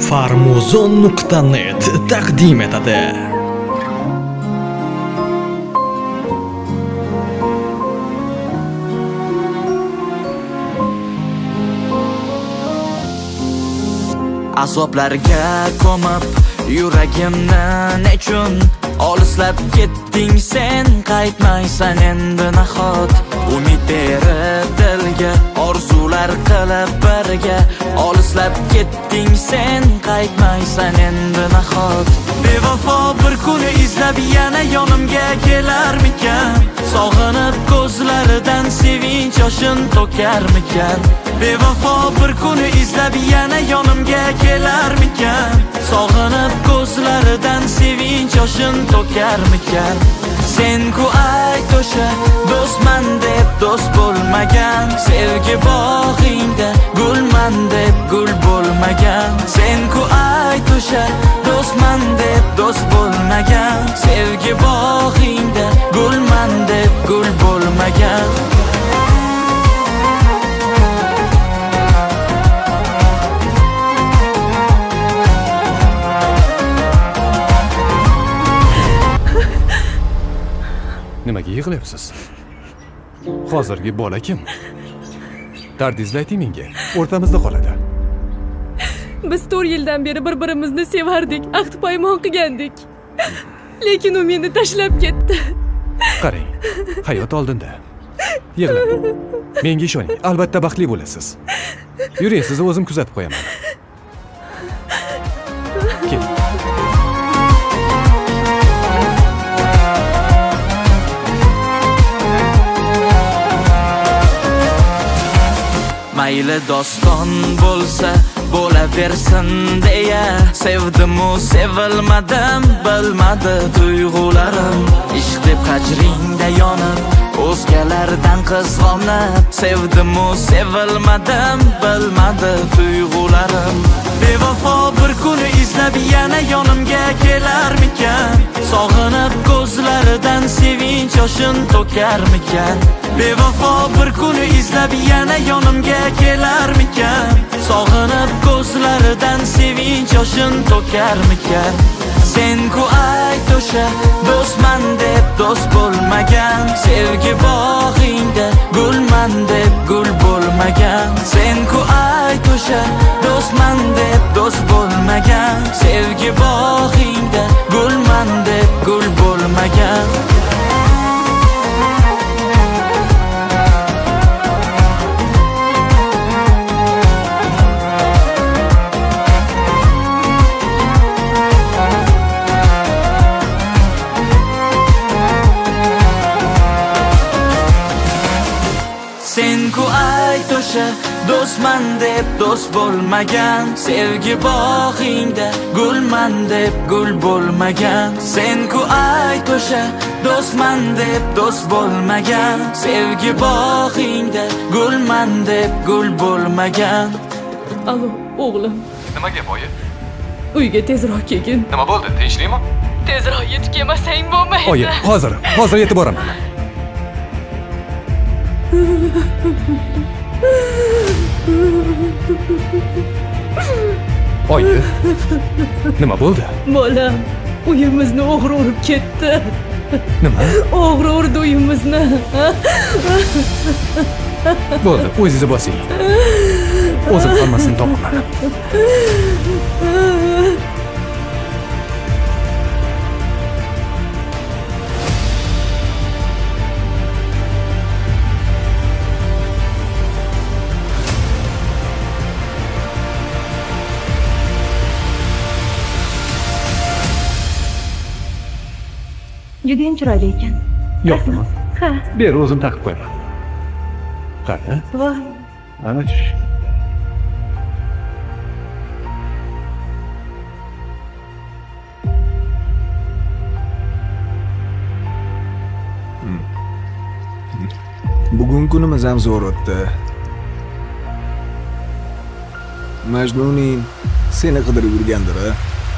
Farmuzon.net taqdim etadi. Azoblarga ko'mib yuragimni nechun olislab ketding sen, qaytmaysan endi nahot. Umid berib dilga orzular qilib birga olislab ketding sen, qaytmaysan endi nahot. Bevafo bir kuni izlab yana yonimga kelarmikan, sog'inib ko'zlaridan sevinch yoshin to'karmikan. Bevafo bir kuni izlab yana yonimga kelarmikan, sog'inib ko'zlaridan sevinch yoshin to'karmikan. Sen-ku ayt o'sha do'stman deb do'st bo'lmagan, sevgi bog'ingda gulman deb gul bo'lmagan. Sen-ku ayt o'sha do'stman deb do'st bo'lmagan, sevgi bog'ingda gulman deb gul bo'lmagan. Nimaga yig'layapsiz? Hozirgi bola kim? Dardingizni ayting menga, o'rtamizda qoladi. Biz 4 yildan beri bir-birimizni sevardik, ahd paymon qilgandik. Lekin u meni tashlab ketdi. Qarang, hayot oldinda. Yig'lamang. Menga ishoning, albatta baxtli bo'lasiz. Yuring, sizni o'zim kuzatib qo'yaman. Keling. Mayli doston bo'lsa bo'laversin deya, sevdimu sevilmadim, bilmadi tuyg'ularim. Ishq deb hajringda yonib, o'zgalardan qizg'onib, sevdimu sevilmadim, bilmadi tuyg'ularim. Bevafo bir kuni izlab yana yonimga kelarmikan, sog'inib ko'zlaridan sevinch yoshin to'karmikan. Bevafo bir kuni izlab yana yonimga kelarmikan, sog'inib ko'zlaridan sevinch yoshin to'karmikan. Sen-ku ayt o'sha do'stman deb do'st bo'lmagan, sevgi bog'ingda gulman deb gul bo'lmagan. Sen-ku ayt o'sha do'stman deb do'st bo'lmagan, sevgi bog'ingda gulman deb gul bo'lmagan. Sen-ku ayt o'sha do'stman deb do'st bo'lmagan, sevgi bog'ingda gulman deb gul bo'lmagan. Sen-ku ayt o'sha do'stman deb do'st bo'lmagan, sevgi bog'ingda gulman deb gul bo'lmagan. Alo, o'g'lim. Nima gap, oyi? Uyga tezroq kelgin. Nima bo'ldi? Tinchlikmi? Tezroq yetib kelmasang bo'lmaydi. Oyi, hozir yetib boraman. Oyi, nima bo'ldi? Bolam, uyimizni o'g'ri urib ketdi. Nima? O'g'ri urdi uyimizni. Bo'ldi, o'zingizni bosing. O'zim hammasini topaman. Judayam chiroyli ekan. Yo'qmi? Ha. Ber, o'zim taqib qo'yaman. Qara. Voy. Ana. Bugun kunimiz ham zo'r o'tdi. Majnuning seni qidirib yurgandir-a?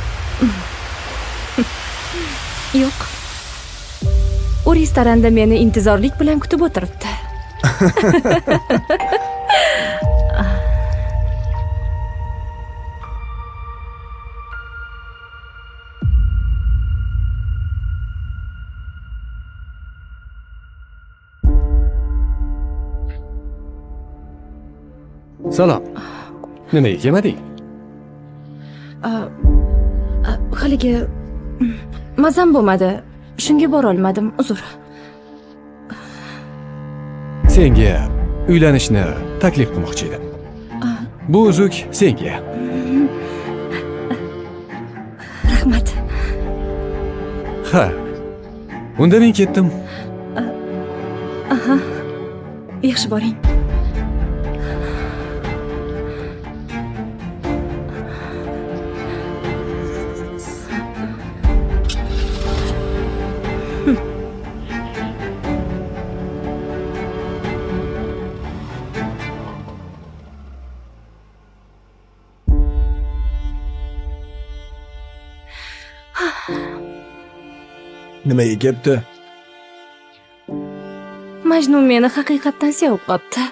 Yo'q. U restoranda meni intizorlik bilan kutib o'tiribdi. Salom. Nimaga kelmading? Haligi mazam bo'lmadi. Shunga bora olmadim, uzr. Senga uylanishni taklif qilmoqchi edim. Bu uzuk senga. Rahmat. Ha. Unda men ketdim. Yaxshi boring. Nimaga kelibdi? Majnun meni haqiqatdan sevib qopti.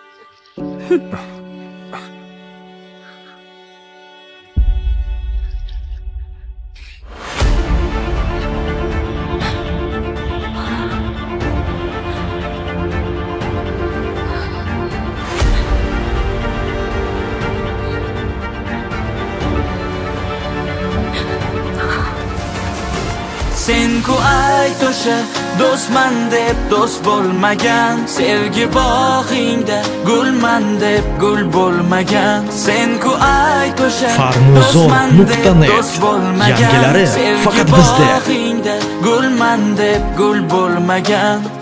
Sen-ku ayt o'sha do'stman deb do'st bo'lmagan, sevgi bog'ingda gulman deb gul bo'lmagan. Sen-ku ayt o'sha do'stman deb do'st bo'lmagan, Yangilari sevgi faqat bizda. bog'ingda gulman deb gul bo'lmagan.